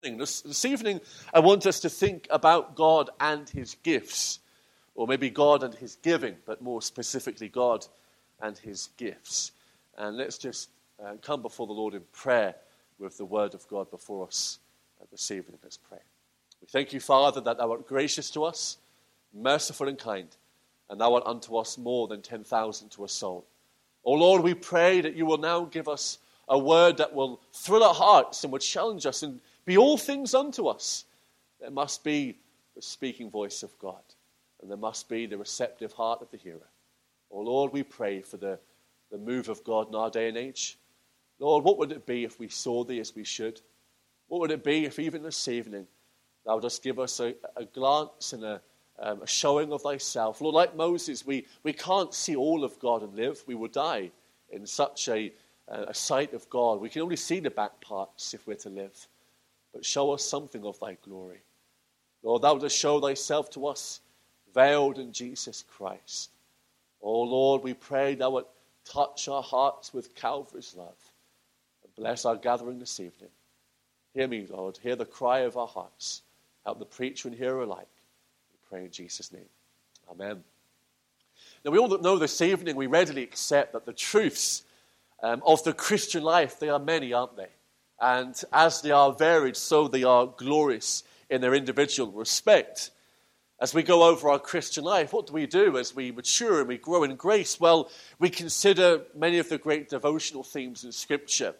This evening, I want us to think about God and his gifts, or maybe God and his giving, but more specifically, God and his gifts. And let's just come before the Lord in prayer with the word of God before us this evening. Let's pray. We thank you, Father, that thou art gracious to us, merciful and kind, and thou art unto us more than 10,000 to a soul. O Lord, we pray that you will now give us a word that will thrill our hearts and will challenge us and be all things unto us. There must be the speaking voice of God, and there must be the receptive heart of the hearer. Oh Lord, we pray for the move of God in our day and age. Lord, what would it be if we saw thee as we should? What would it be if even this evening thou would just give us a glance and a showing of thyself? Lord, like Moses, we can't see all of God and live. We will die in such a sight of God. We can only see the back parts if we're to live. But show us something of thy glory. Lord, thou dost show thyself to us, veiled in Jesus Christ. Oh Lord, we pray thou would touch our hearts with Calvary's love, and bless our gathering this evening. Hear me, Lord, hear the cry of our hearts. Help the preacher and hearer alike. We pray in Jesus' name. Amen. Now we all know this evening, we readily accept that the truths of the Christian life, they are many, aren't they? And as they are varied, so they are glorious in their individual respect. As we go over our Christian life, what do we do as we mature and we grow in grace? Well, we consider many of the great devotional themes in Scripture.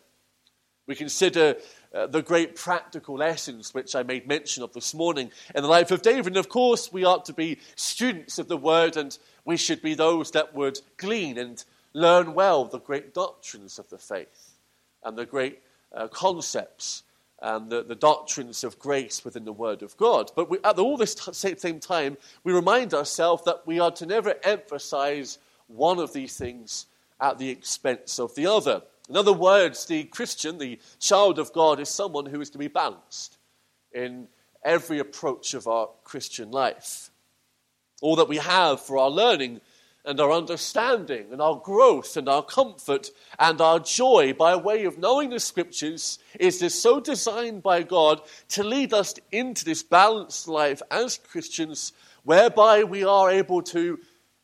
We consider the great practical lessons which I made mention of this morning in the life of David. And of course, we ought to be students of the Word, and we should be those that would glean and learn well the great doctrines of the faith and the great concepts and the doctrines of grace within the Word of God. But at all this same time, we remind ourselves that we are to never emphasize one of these things at the expense of the other. In other words, the Christian, the child of God, is someone who is to be balanced in every approach of our Christian life. All that we have for our learning and our understanding and our growth and our comfort and our joy by way of knowing the Scriptures is so designed by God to lead us into this balanced life as Christians, whereby we are able to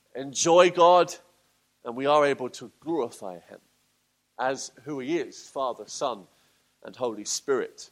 enjoy God and we are able to glorify him as who he is, Father, Son, and Holy Spirit.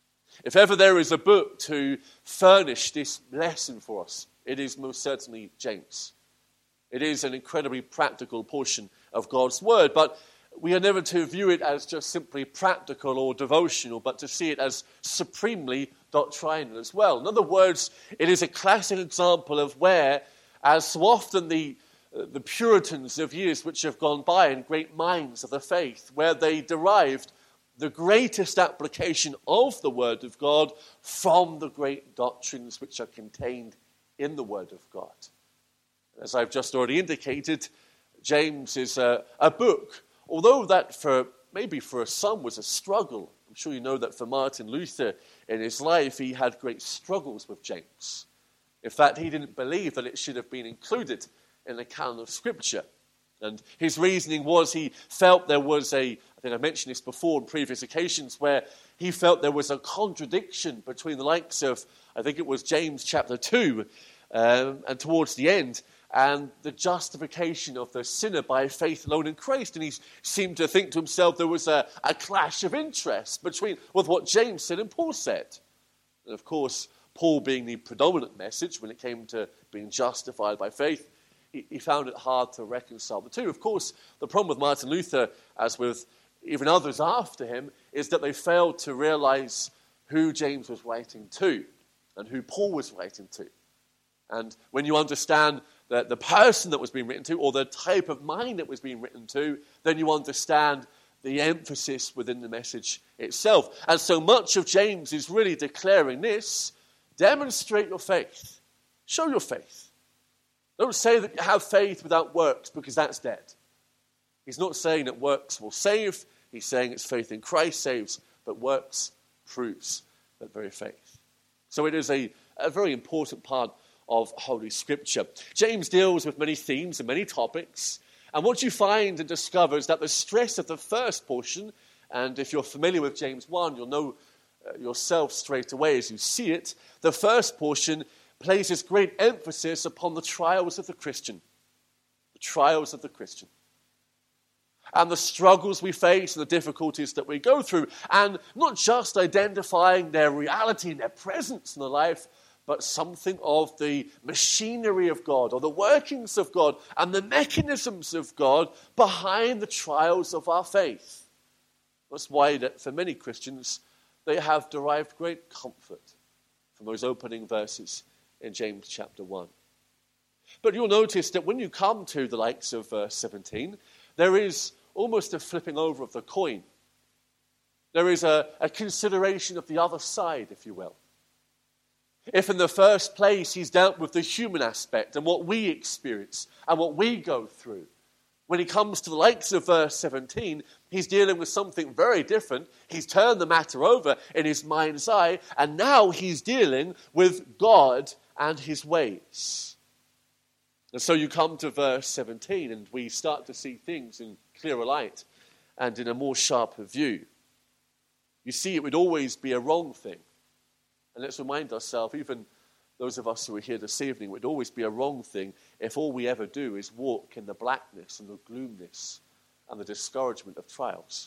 If ever there is a book to furnish this lesson for us, it is most certainly James. It is an incredibly practical portion of God's Word, but we are never to view it as just simply practical or devotional, but to see it as supremely doctrinal as well. In other words, it is a classic example of where, as so often the Puritans of years which have gone by and great minds of the faith, where they derived the greatest application of the Word of God from the great doctrines which are contained in the Word of God. As I've just already indicated, James is a book, although that for some was a struggle. I'm sure you know that for Martin Luther in his life, he had great struggles with James. In fact, he didn't believe that it should have been included in the canon of Scripture. And his reasoning was he felt there was I think I mentioned this before on previous occasions, where he felt there was a contradiction between the likes of, I think it was James chapter 2, and towards the end, and the justification of the sinner by faith alone in Christ. And he seemed to think to himself there was a clash of interest with what James said and Paul said. And of course, Paul being the predominant message when it came to being justified by faith, he found it hard to reconcile the two. Of course, the problem with Martin Luther, as with even others after him, is that they failed to realize who James was writing to and who Paul was writing to. And when you understand the person that was being written to, or the type of mind that was being written to, then you understand the emphasis within the message itself. And so much of James is really declaring this: demonstrate your faith. Show your faith. Don't say that you have faith without works, because that's dead. He's not saying that works will save. He's saying it's faith in Christ saves, but works proves that very faith. So it is a very important part of Holy Scripture. James deals with many themes and many topics, and what you find and discover is that the stress of the first portion, and if you're familiar with James 1, you'll know yourself straight away as you see it, the first portion places great emphasis upon the trials of the Christian. The trials of the Christian. And the struggles we face and the difficulties that we go through. And not just identifying their reality and their presence in the life, but something of the machinery of God or the workings of God and the mechanisms of God behind the trials of our faith. That's why that for many Christians, they have derived great comfort from those opening verses in James chapter 1. But you'll notice that when you come to the likes of verse 17, there is almost a flipping over of the coin. There is a consideration of the other side, if you will. If in the first place he's dealt with the human aspect and what we experience and what we go through, when he comes to the likes of verse 17, he's dealing with something very different. He's turned the matter over in his mind's eye, and now he's dealing with God and his ways. And so you come to verse 17, and we start to see things in clearer light and in a more sharper view. You see, it would always be a wrong thing. And let's remind ourselves, even those of us who are here this evening, it would always be a wrong thing if all we ever do is walk in the blackness and the gloomness and the discouragement of trials.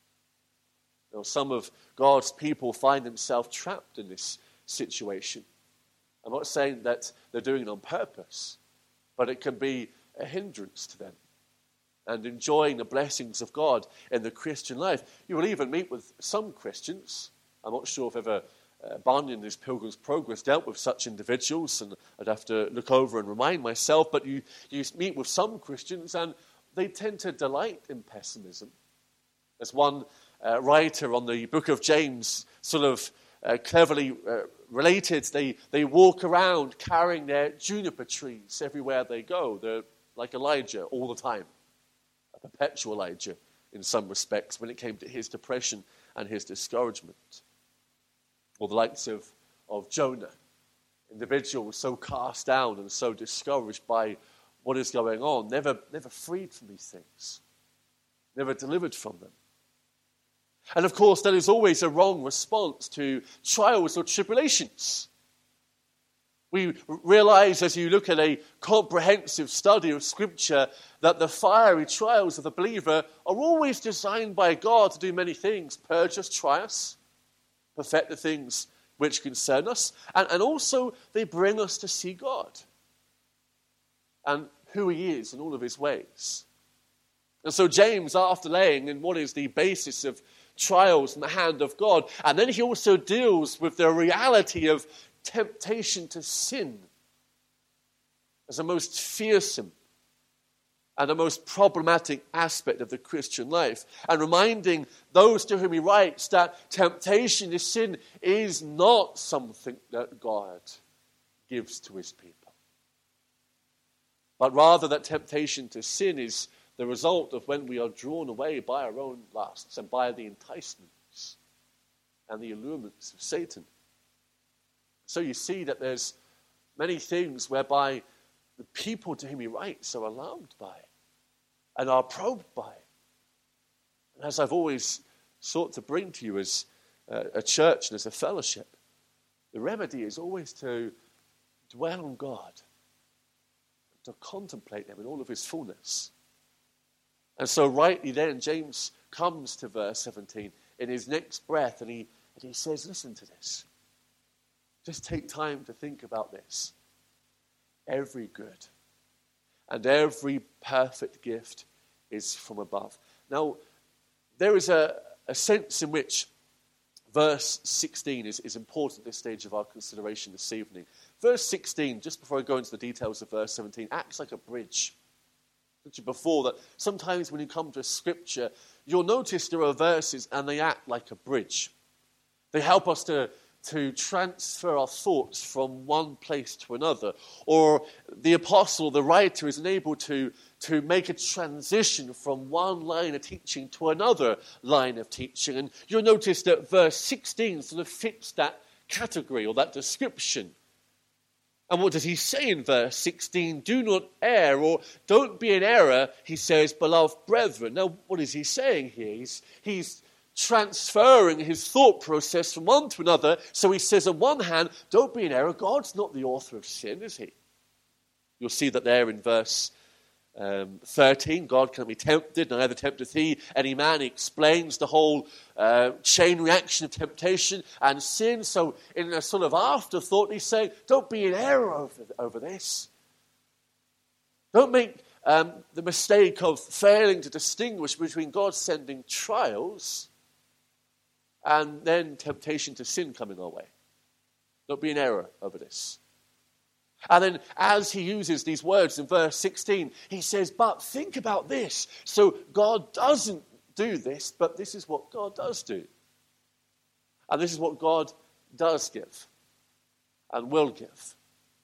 You know, some of God's people find themselves trapped in this situation. I'm not saying that they're doing it on purpose, but it can be a hindrance to them. And enjoying the blessings of God in the Christian life. You will even meet with some Christians. I'm not sure if ever Bunyan in his Pilgrim's Progress dealt with such individuals, and I'd have to look over and remind myself, but you meet with some Christians and they tend to delight in pessimism. As one writer on the book of James sort of cleverly related, they walk around carrying their juniper trees everywhere they go. They're like Elijah all the time, a perpetual Elijah in some respects when it came to his depression and his discouragement. Or the likes of Jonah, individuals so cast down and so discouraged by what is going on, never freed from these things, never delivered from them. And of course, that is always a wrong response to trials or tribulations. We realize as you look at a comprehensive study of Scripture that the fiery trials of the believer are always designed by God to do many things: purge us, try us, perfect the things which concern us, and also they bring us to see God and who he is in all of his ways. And so James, after laying in what is the basis of trials in the hand of God, and then he also deals with the reality of temptation to sin as the most fearsome and the most problematic aspect of the Christian life, and reminding those to whom he writes that temptation to sin is not something that God gives to his people, but rather that temptation to sin is the result of when we are drawn away by our own lusts and by the enticements and the allurements of Satan. So you see that there's many things whereby the people to whom he writes are alarmed by and are probed by. And as I've always sought to bring to you as a church and as a fellowship, the remedy is always to dwell on God, to contemplate him in all of his fullness. And so rightly then, James comes to verse 17 in his next breath, and he says, listen to this. Just take time to think about this. Every good and every perfect gift is from above. Now, there is a sense in which verse 16 is important at this stage of our consideration this evening. Verse 16, just before I go into the details of verse 17, acts like a bridge. I mentioned before that sometimes when you come to Scripture, you'll notice there are verses and they act like a bridge. They help us to transfer our thoughts from one place to another. Or the apostle, the writer, is able to make a transition from one line of teaching to another line of teaching. And you'll notice that verse 16 sort of fits that category or that description. And what does he say in verse 16? Do not err, or don't be in error, he says, beloved brethren. Now, what is he saying here? He's transferring his thought process from one to another. So he says, on one hand, don't be in error. God's not the author of sin, is he? You'll see that there in verse 13. God cannot be tempted, neither tempteth he any man. He explains the whole chain reaction of temptation and sin. So in a sort of afterthought, he's saying, don't be in error over this. Don't make the mistake of failing to distinguish between God sending trials and then temptation to sin coming our way. Don't be in error over this. And then as he uses these words in verse 16, he says, but think about this. So God doesn't do this, but this is what God does do. And this is what God does give and will give.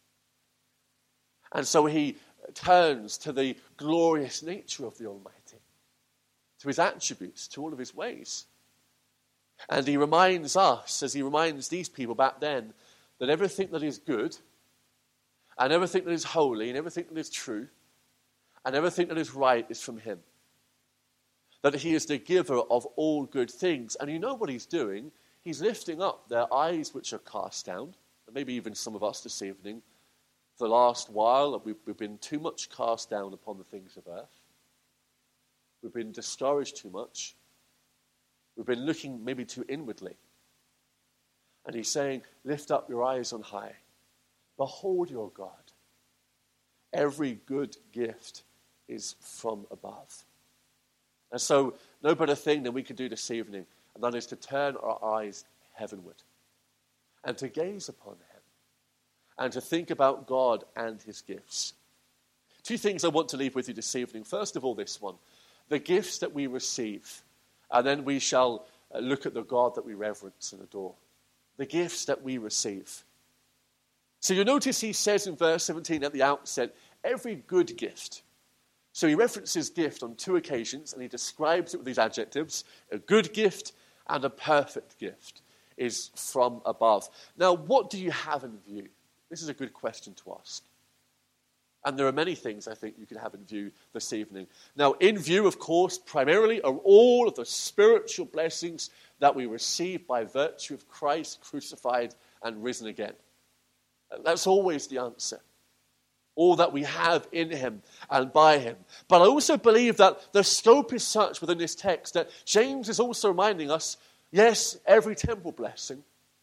And so he turns to the glorious nature of the Almighty, to his attributes, to all of his ways. And he reminds us, as he reminds these people back then, that everything that is good, and everything that is holy, and everything that is true, and everything that is right is from him. That he is the giver of all good things. And you know what he's doing? He's lifting up their eyes which are cast down. And maybe even some of us this evening, for the last while, we've been too much cast down upon the things of earth. We've been discouraged too much. We've been looking maybe too inwardly. And he's saying, lift up your eyes on high. Behold your God. Every good gift is from above. And so, no better thing than we can do this evening, and that is to turn our eyes heavenward and to gaze upon him and to think about God and his gifts. Two things I want to leave with you this evening. First of all, this one, the gifts that we receive, and then we shall look at the God that we reverence and adore. The gifts that we receive. So you'll notice he says in verse 17 at the outset, every good gift. So he references gift on two occasions, and he describes it with these adjectives. A good gift and a perfect gift is from above. Now, what do you have in view? This is a good question to ask. And there are many things I think you can have in view this evening. Now, in view, of course, primarily are all of the spiritual blessings that we receive by virtue of Christ crucified and risen again. That's always the answer. All that we have in him and by him. But I also believe that the scope is such within this text that James is also reminding us, yes, every temple blessing,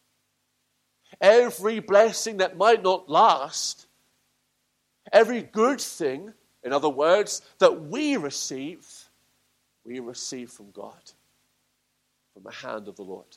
every blessing that might not last, every good thing, in other words, that we receive from God, from the hand of the Lord.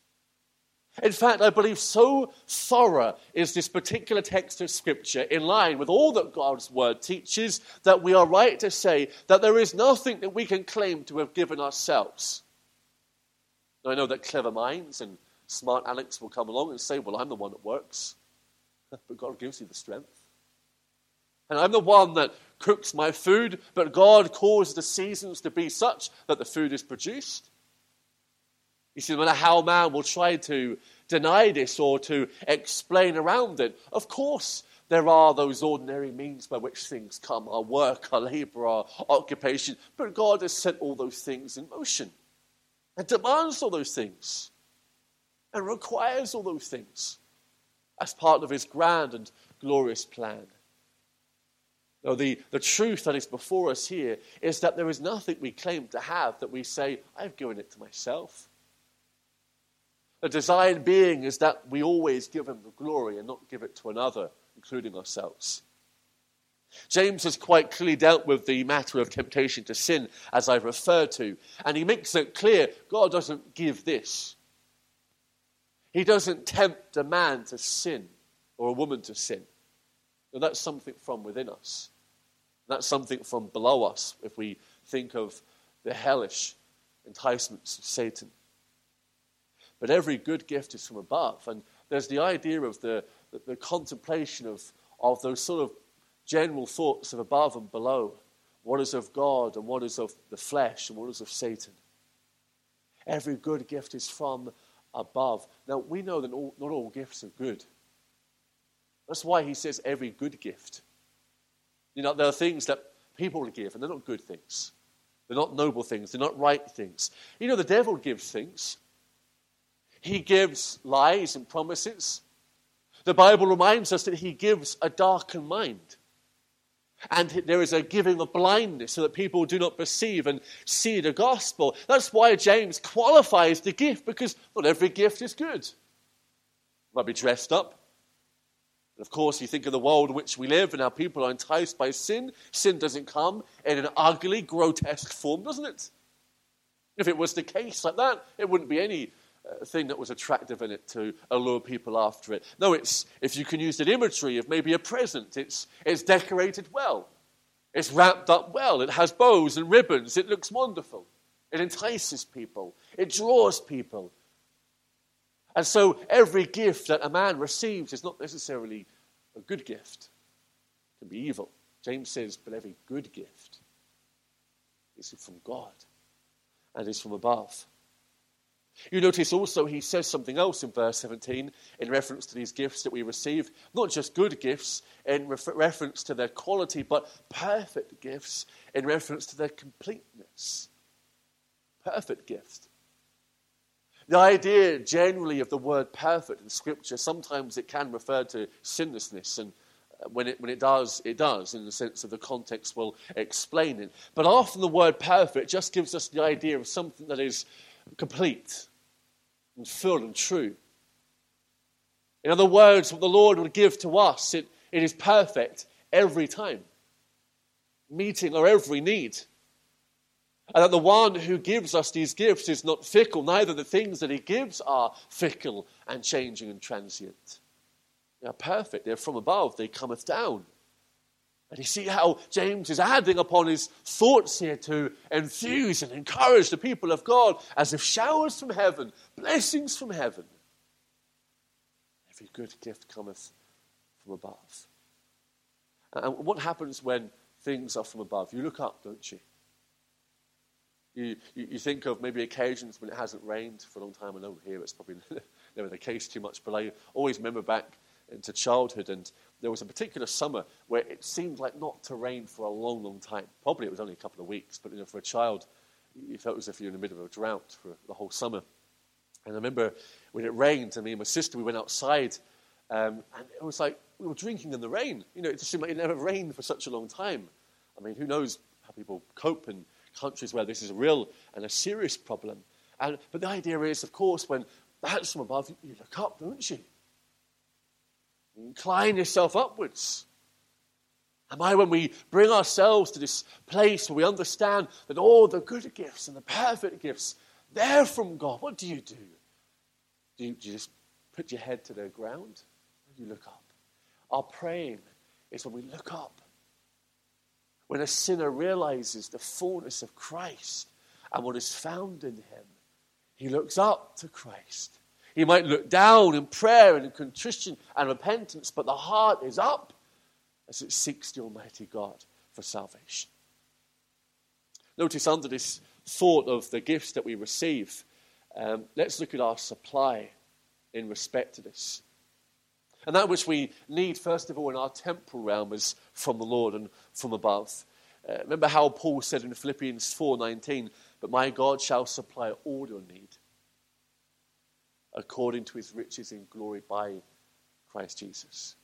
In fact, I believe so thorough is this particular text of Scripture, in line with all that God's Word teaches, that we are right to say that there is nothing that we can claim to have given ourselves. Now, I know that clever minds and smart Alex will come along and say, well, I'm the one that works. But God gives you the strength. And I'm the one that cooks my food, but God causes the seasons to be such that the food is produced. You see, no matter how man will try to deny this or to explain around it, of course there are those ordinary means by which things come, our work, our labor, our occupation, but God has set all those things in motion and demands all those things and requires all those things as part of his grand and glorious plan. Now, the truth that is before us here is that there is nothing we claim to have that we say, I've given it to myself. The design being is that we always give him the glory and not give it to another, including ourselves. James has quite clearly dealt with the matter of temptation to sin, as I've referred to, and he makes it clear God doesn't give this. He doesn't tempt a man to sin or a woman to sin. Now, that's something from within us. That's something from below us, if we think of the hellish enticements of Satan. But every good gift is from above. And there's the idea of the contemplation of those sort of general thoughts of above and below. What is of God and what is of the flesh and what is of Satan. Every good gift is from above. Now, we know that not all gifts are good. That's why he says every good gift. You know, there are things that people give and they're not good things. They're not noble things. They're not right things. You know, the devil gives things. He gives lies and promises. The Bible reminds us that he gives a darkened mind. And there is a giving of blindness so that people do not perceive and see the gospel. That's why James qualifies the gift, because not every gift is good. It might be dressed up. And of course, you think of the world in which we live and how people are enticed by sin. Sin doesn't come in an ugly, grotesque form, doesn't it? If it was the case like that, it wouldn't be any thing that was attractive in it to allure people after it. No, it's, if you can use the imagery of maybe a present, it's decorated well. It's wrapped up well. It has bows and ribbons. It looks wonderful. It entices people. It draws people. And so every gift that a man receives is not necessarily a good gift. It can be evil. James says, but every good gift is from God and is from above. You notice also he says something else in verse 17 in reference to these gifts that we receive. Not just good gifts in reference to their quality, but perfect gifts in reference to their completeness. Perfect gift. The idea generally of the word perfect in Scripture, sometimes it can refer to sinlessness, and when it does, it does, in the sense of the context will explain it. But often the word perfect just gives us the idea of something that is complete and full and true. In other words, what the Lord would give to us, it is perfect every time, meeting our every need. And that the one who gives us these gifts is not fickle. Neither the things that he gives are fickle and changing and transient. They are perfect. They're from above. They cometh down. And you see how James is adding upon his thoughts here to enthuse and encourage the people of God as if showers from heaven, blessings from heaven. Every good gift cometh from above. And what happens when things are from above? You look up, don't you? You think of maybe occasions when it hasn't rained for a long time. I know here it's probably never the case too much, but I always remember back into childhood, and there was a particular summer where it seemed like not to rain for a long, long time. Probably it was only a couple of weeks, but for a child, you felt as if you were in the middle of a drought for the whole summer. And I remember when it rained, and me and my sister, we went outside, and it was like we were drinking in the rain. You know, it just seemed like it never rained for such a long time. I mean, who knows how people cope in countries where this is a real and a serious problem. But the idea is, of course, when that's from above, you look up, don't you? You incline yourself upwards. Am I when we bring ourselves to this place where we understand that all the good gifts and the perfect gifts, they're from God? What do? Do you just put your head to the ground? Or do you look up? Our praying is when we look up. When a sinner realizes the fullness of Christ and what is found in him, he looks up to Christ. He might look down in prayer and in contrition and repentance, but the heart is up as it seeks the Almighty God for salvation. Notice under this thought of the gifts that we receive, let's look at our supply in respect to this. And that which we need, first of all, in our temporal realm is from the Lord and from above. Remember how Paul said in Philippians 4:19, "But my God shall supply all your need according to his riches in glory by Christ Jesus."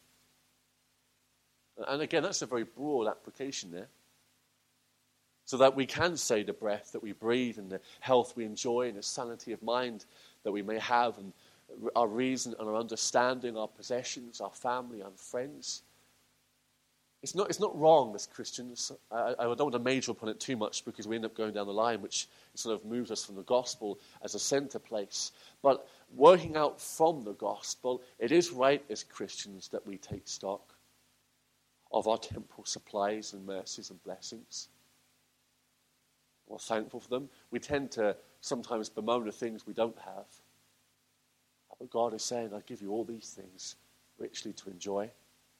And again, that's a very broad application there. So that we can say the breath that we breathe and the health we enjoy and the sanity of mind that we may have and our reason and our understanding, our possessions, our family, our friends. It's not wrong as Christians. I don't want to major upon it too much because we end up going down the line, which sort of moves us from the gospel as a center place. But working out from the gospel, it is right as Christians that we take stock of our temporal supplies and mercies and blessings. We're thankful for them. We tend to sometimes bemoan the things we don't have. But God is saying, I give you all these things richly to enjoy.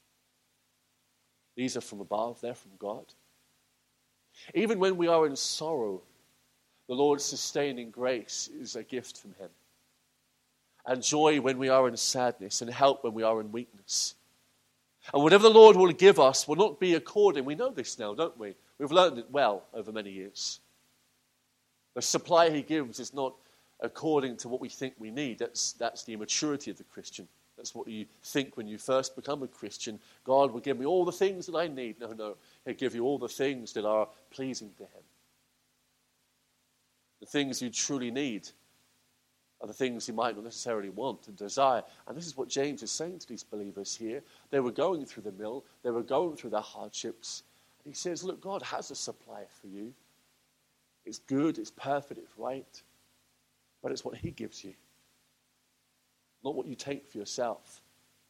These are from above, they're from God. Even when we are in sorrow, the Lord's sustaining grace is a gift from him. And joy when we are in sadness, and help when we are in weakness. And whatever the Lord will give us will not be according. We know this now, don't we? We've learned it well over many years. The supply he gives is not according to what we think we need. That's the immaturity of the Christian. That's what you think when you first become a Christian. God will give me all the things that I need. No. He'll give you all the things that are pleasing to him. The things you truly need are the things you might not necessarily want and desire. And this is what James is saying to these believers here. They were going through the mill. They were going through their hardships. And he says, look, God has a supply for you. It's good, it's perfect, it's right. But it's what he gives you, not what you take for yourself.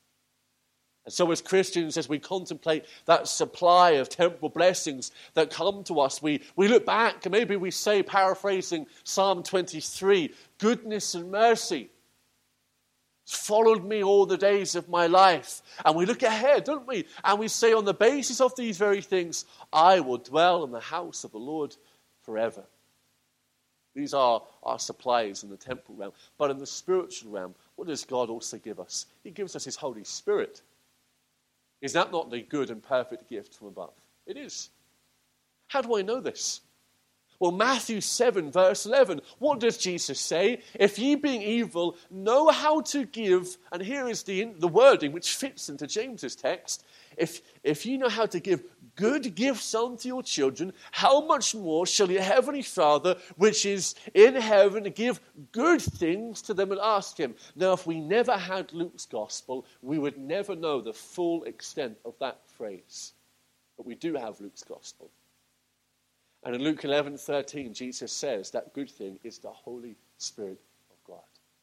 And so as Christians, as we contemplate that supply of temporal blessings that come to us, we look back and maybe we say, paraphrasing Psalm 23, goodness and mercy followed me all the days of my life. And we look ahead, don't we? And we say, on the basis of these very things, I will dwell in the house of the Lord forever. These are our supplies in the temporal realm. But in the spiritual realm, what does God also give us? He gives us his Holy Spirit. Is that not the good and perfect gift from above? It is. How do I know this? Well, Matthew 7, verse 11. What does Jesus say? If ye being evil know how to give, and here is the wording which fits into James's text. If ye know how to give good gifts unto your children, how much more shall your heavenly Father, which is in heaven, give good things to them that ask him? Now, if we never had Luke's gospel, we would never know the full extent of that phrase. But we do have Luke's gospel. And in Luke 11:13, Jesus says that good thing is the Holy Spirit of God.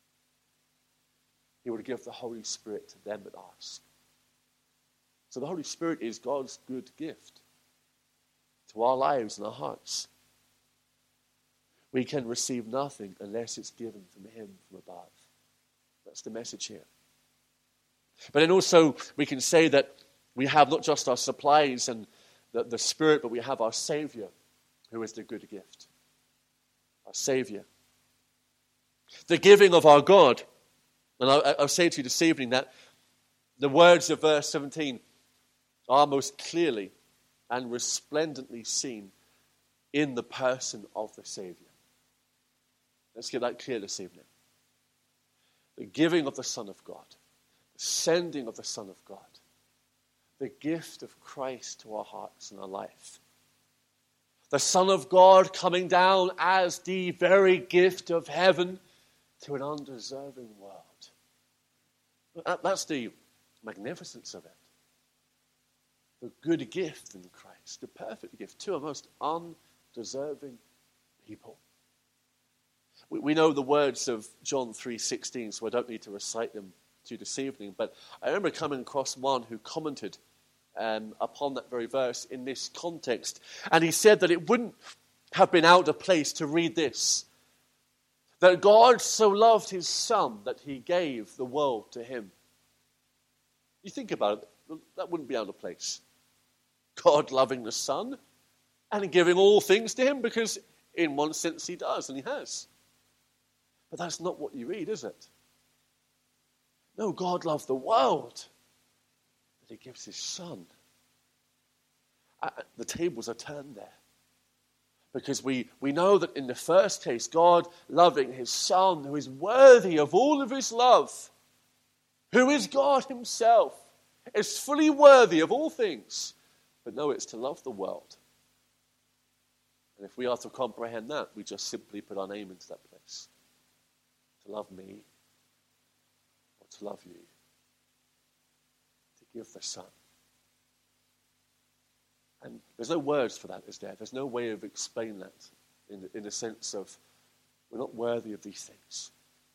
He would give the Holy Spirit to them that ask. So the Holy Spirit is God's good gift to our lives and our hearts. We can receive nothing unless it's given from him from above. That's the message here. But then also we can say that we have not just our supplies and the Spirit, but we have our Savior, who is the good gift. Our Savior. The giving of our God. And I'll say to you this evening that the words of verse 17 are most clearly and resplendently seen in the person of the Savior. Let's get that clear this evening. The giving of the Son of God, the sending of the Son of God, the gift of Christ to our hearts and our life. The Son of God coming down as the very gift of heaven to an undeserving world. That's the magnificence of it. The good gift in Christ, the perfect gift to a most undeserving people. We know the words of John 3:16, so I don't need to recite them to you this evening, but I remember coming across one who commented upon that very verse in this context, and he said that it wouldn't have been out of place to read this, that God so loved his Son that he gave the world to him. You think about it, that wouldn't be out of place. God loving the Son and giving all things to him, because in one sense he does, and he has. But that's not what you read, is it? No, God loved the world, that he gives his Son. The tables are turned there. Because we know that in the first case, God loving his Son, who is worthy of all of his love, who is God himself, is fully worthy of all things. But no, it's to love the world. And if we are to comprehend that, we just simply put our name into that place. To love me, or to love you. To give the Son. And there's no words for that, is there? There's no way of explaining that in the sense of we're not worthy of these things.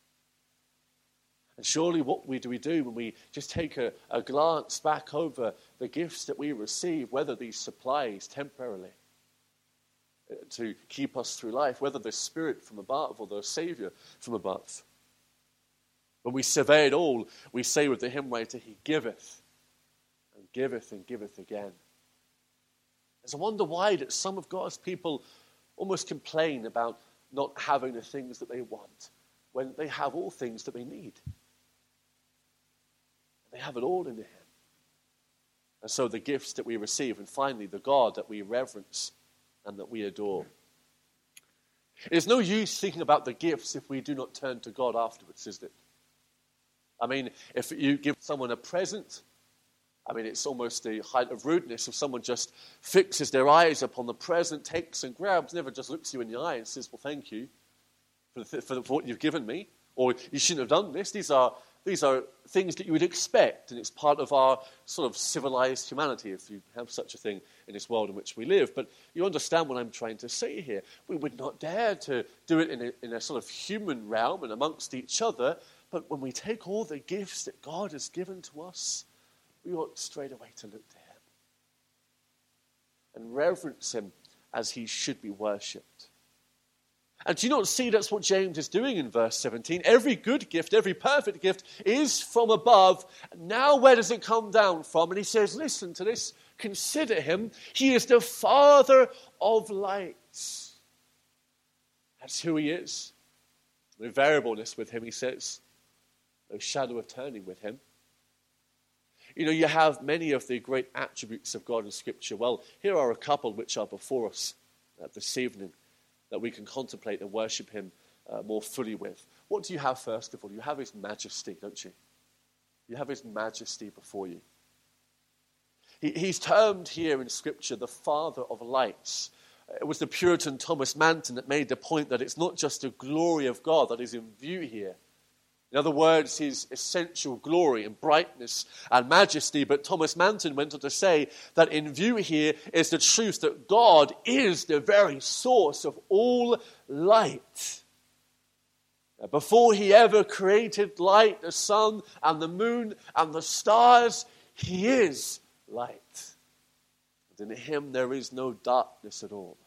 And surely what do we do when we just take a glance back over the gifts that we receive, whether these supplies temporarily to keep us through life, whether the Spirit from above or the Savior from above. When we survey it all, we say with the hymn writer, he giveth and giveth and giveth again. There's a wonder why that some of God's people almost complain about not having the things that they want when they have all things that they need. They have it all in him. And so the gifts that we receive, and finally the God that we reverence and that we adore. It's no use thinking about the gifts if we do not turn to God afterwards, is it? I mean, if you give someone a present, I mean, it's almost the height of rudeness if someone just fixes their eyes upon the present, takes and grabs, never just looks you in the eye and says, well, thank you for what you've given me, or you shouldn't have done this. These are things that you would expect, and it's part of our sort of civilized humanity, if you have such a thing in this world in which we live. But you understand what I'm trying to say here. We would not dare to do it in a sort of human realm and amongst each other, but when we take all the gifts that God has given to us, we ought straight away to look to him and reverence him as he should be worshipped. And do you not see that's what James is doing in verse 17? Every good gift, every perfect gift is from above. Now where does it come down from? And he says, listen to this, consider him. He is the Father of lights. That's who he is. No variableness with him, he says. No shadow of turning with him. You know, you have many of the great attributes of God in Scripture. Well, here are a couple which are before us this evening that we can contemplate and worship him more fully with. What do you have first of all? You have his majesty, don't you? You have his majesty before you. He's termed here in Scripture the Father of lights. It was the Puritan Thomas Manton that made the point that it's not just the glory of God that is in view here. In other words, his essential glory and brightness and majesty. But Thomas Manton went on to say that in view here is the truth that God is the very source of all light. Before he ever created light, the sun and the moon and the stars, he is light. And in him there is no darkness at all.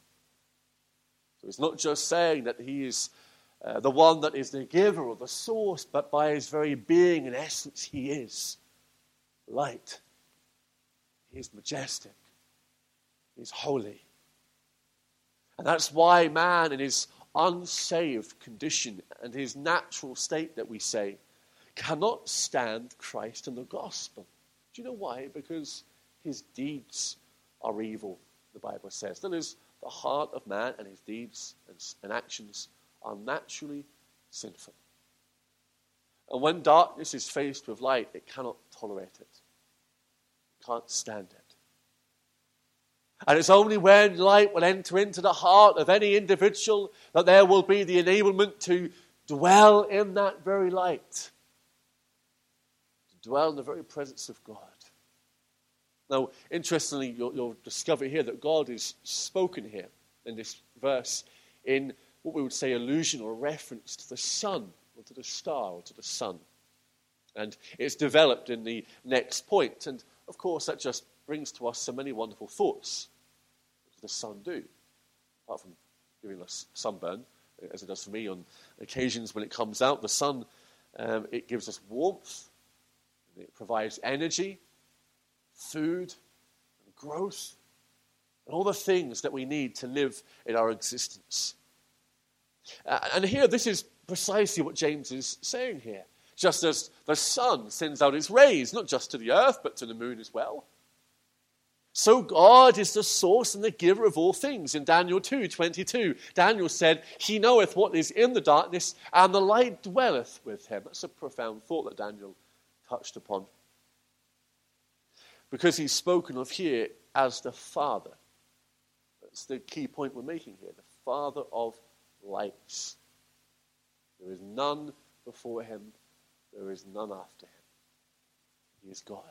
So it's not just saying that he is the one that is the giver or the source, but by his very being and essence, he is light. He is majestic. He is holy. And that's why man in his unsaved condition and his natural state, that we say, cannot stand Christ and the gospel. Do you know why? Because his deeds are evil, the Bible says. That is, the heart of man and his deeds and actions are naturally sinful. And when darkness is faced with light, it cannot tolerate it. It can't stand it. And it's only when light will enter into the heart of any individual that there will be the enablement to dwell in that very light. To dwell in the very presence of God. Now, interestingly, you'll discover here that God is spoken here in this verse in what we would say allusion or reference to the sun, or to the star, or to the sun. And it's developed in the next point. And, of course, that just brings to us so many wonderful thoughts. What does the sun do? Apart from giving us sunburn, as it does for me on occasions when it comes out, the sun, it gives us warmth. It provides energy, food, and growth, and all the things that we need to live in our existence. And here, this is precisely what James is saying here. Just as the sun sends out its rays, not just to the earth, but to the moon as well. So God is the source and the giver of all things. In Daniel 2:22, Daniel said, he knoweth what is in the darkness, and the light dwelleth with him. That's a profound thought that Daniel touched upon. Because he's spoken of here as the Father. That's the key point we're making here. The Father of lights. There is none before him. There is none after him. He is God.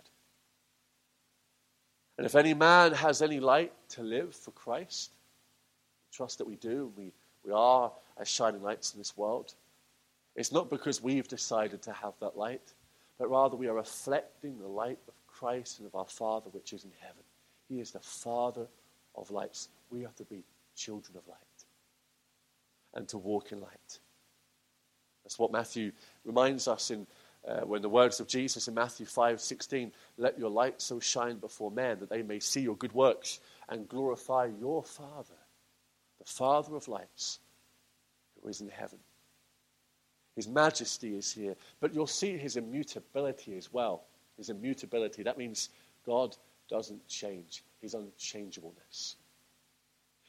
And if any man has any light to live for Christ, I trust that we do. We are as shining lights in this world. It's not because we've decided to have that light, but rather we are reflecting the light of Christ and of our Father which is in heaven. He is the Father of lights. We have to be children of light and to walk in light. That's what Matthew reminds us in when the words of Jesus in Matthew 5:16, let your light so shine before men that they may see your good works and glorify your Father, the Father of lights, who is in heaven. His majesty is here, but you'll see his immutability as well. His immutability, that means God doesn't change, his unchangeableness.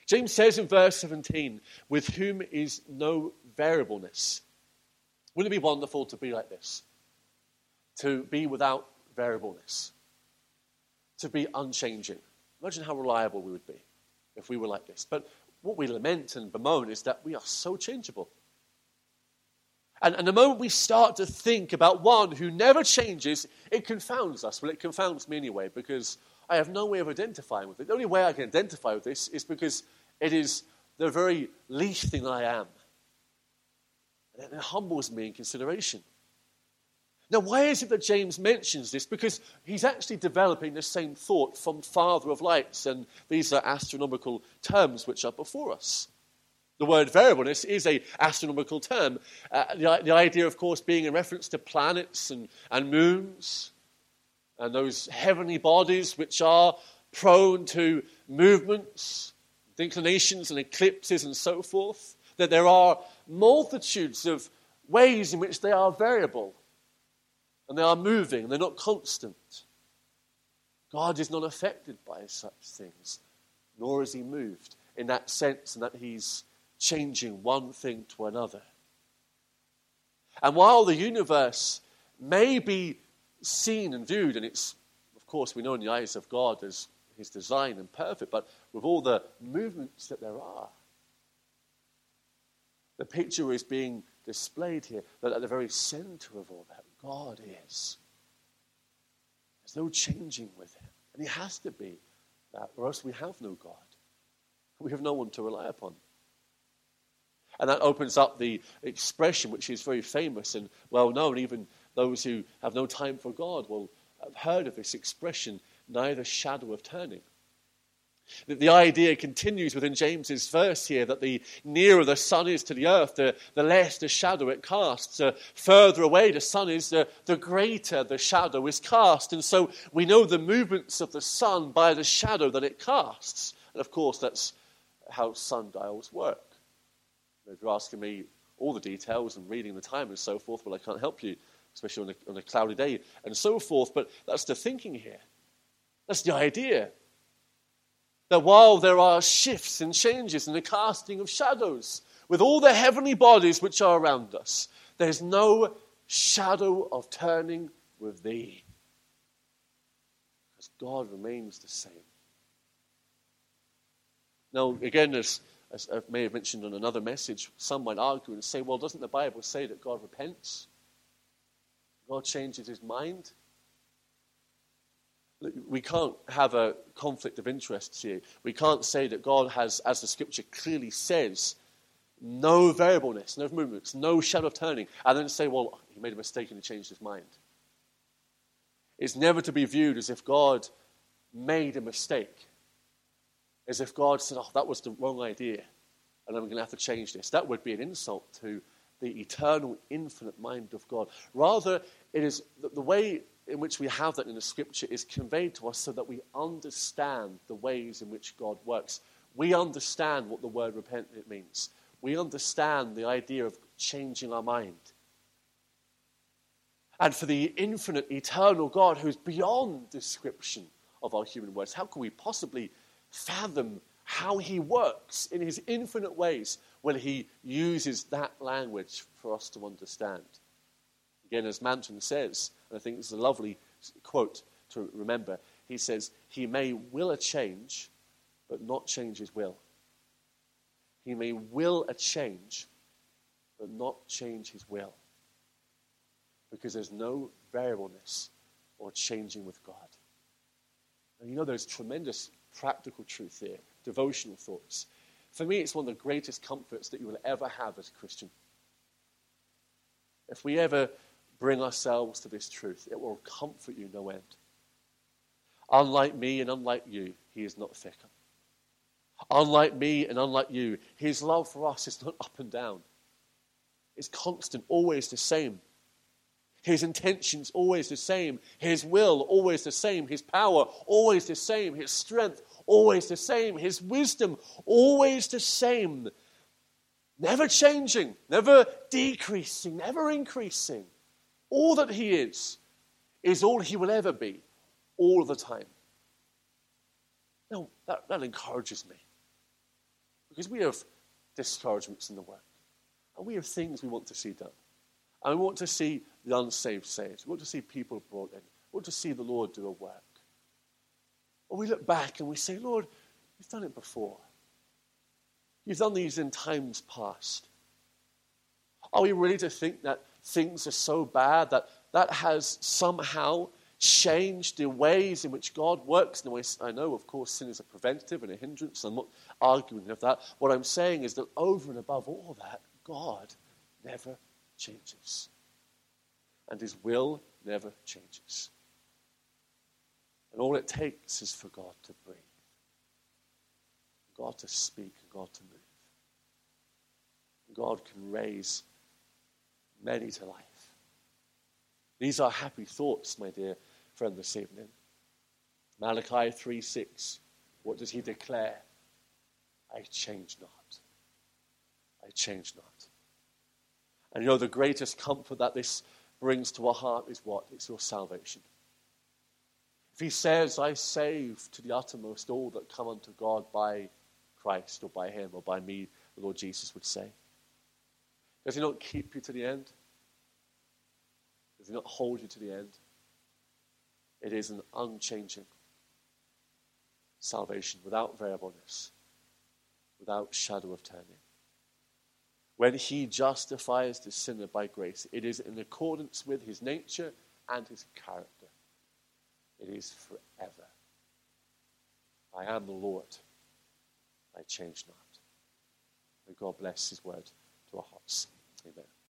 James says in verse 17, with whom is no variableness. Wouldn't it be wonderful to be like this? To be without variableness. To be unchanging. Imagine how reliable we would be if we were like this. But what we lament and bemoan is that we are so changeable. And the moment we start to think about one who never changes, it confounds us. Well, it confounds me anyway, because I have no way of identifying with it. The only way I can identify with this is because it is the very least thing I am. And it humbles me in consideration. Now, why is it that James mentions this? Because he's actually developing the same thought from Father of Lights, and these are astronomical terms which are before us. The word variableness is an astronomical term. The idea, of course, being in reference to planets and moons and those heavenly bodies which are prone to movements, inclinations and eclipses and so forth. That there are multitudes of ways in which they are variable and they are moving and they're not constant. God is not affected by such things, nor is he moved in that sense, and that he's changing one thing to another. And while the universe may be seen and viewed, and it's, of course, we know in the eyes of God as his design and perfect, but with all the movements that there are, the picture is being displayed here that at the very center of all that, God is. There's no changing with him. And he has to be that, or else we have no God. We have no one to rely upon. And that opens up the expression, which is very famous and well known. Even those who have no time for God will have heard of this expression, neither shadow of turning. The idea continues within James's verse here that the nearer the sun is to the earth, the less the shadow it casts. The further away the sun is, the greater the shadow is cast. And so we know the movements of the sun by the shadow that it casts. And of course, that's how sundials work. If you're asking me all the details and reading the time and so forth, well, I can't help you, especially on a cloudy day and so forth. But that's the thinking here. That's the idea. That while there are shifts and changes and the casting of shadows, with all the heavenly bodies which are around us, there's no shadow of turning with thee. Because God remains the same. Now, again, as I may have mentioned on another message, some might argue and say, well, doesn't the Bible say that God repents? God changes his mind? We can't have a conflict of interests here. We can't say that God has, as the scripture clearly says, no variableness, no movements, no shadow of turning, and then say, well, he made a mistake and he changed his mind. It's never to be viewed as if God made a mistake. As if God said, oh, that was the wrong idea, and I'm going to have to change this. That would be an insult to the eternal, infinite mind of God. Rather, it is the way in which we have that in the scripture is conveyed to us so that we understand the ways in which God works. We understand what the word repent means. We understand the idea of changing our mind. And for the infinite, eternal God who's beyond description of our human words, how can we possibly fathom how he works in his infinite ways when he uses that language for us to understand? Again, as Manton says, and I think this is a lovely quote to remember, he says, he may will a change, but not change his will. He may will a change, but not change his will. Because there's no variableness or changing with God. And you know there's tremendous practical truth here, devotional thoughts. For me, it's one of the greatest comforts that you will ever have as a Christian. If we ever bring ourselves to this truth, it will comfort you no end. Unlike me and unlike you, he is not fickle. Unlike me and unlike you, his love for us is not up and down. It's constant, always the same. His intentions always the same. His will always the same. His power always the same. His strength always the same. His wisdom always the same. Never changing, never decreasing, never increasing. All that he is all he will ever be, all the time. Now, that encourages me. Because we have discouragements in the work. And we have things we want to see done. And we want to see the unsaved saved. We want to see people brought in. We want to see the Lord do a work. Or we look back and we say, Lord, you've done it before. You've done these in times past. Are we really to think that things are so bad that that has somehow changed the ways in which God works? In the ways, I know, of course, sin is a preventative and a hindrance. I'm not arguing with that. What I'm saying is that over and above all that, God never changes. And his will never changes. And all it takes is for God to breathe. God to speak and God to move. God can raise many to life. These are happy thoughts, my dear friend, this evening. Malachi 3:6. What does he declare? I change not. I change not. And you know, the greatest comfort that this brings to our heart is what? It's your salvation. If he says, I save to the uttermost all that come unto God by Christ or by him or by me, the Lord Jesus would say, does he not keep you to the end? Does he not hold you to the end? It is an unchanging salvation without variableness, without shadow of turning. When he justifies the sinner by grace, it is in accordance with his nature and his character. It is forever. I am the Lord. I change not. May God bless his word to our hearts. Amen.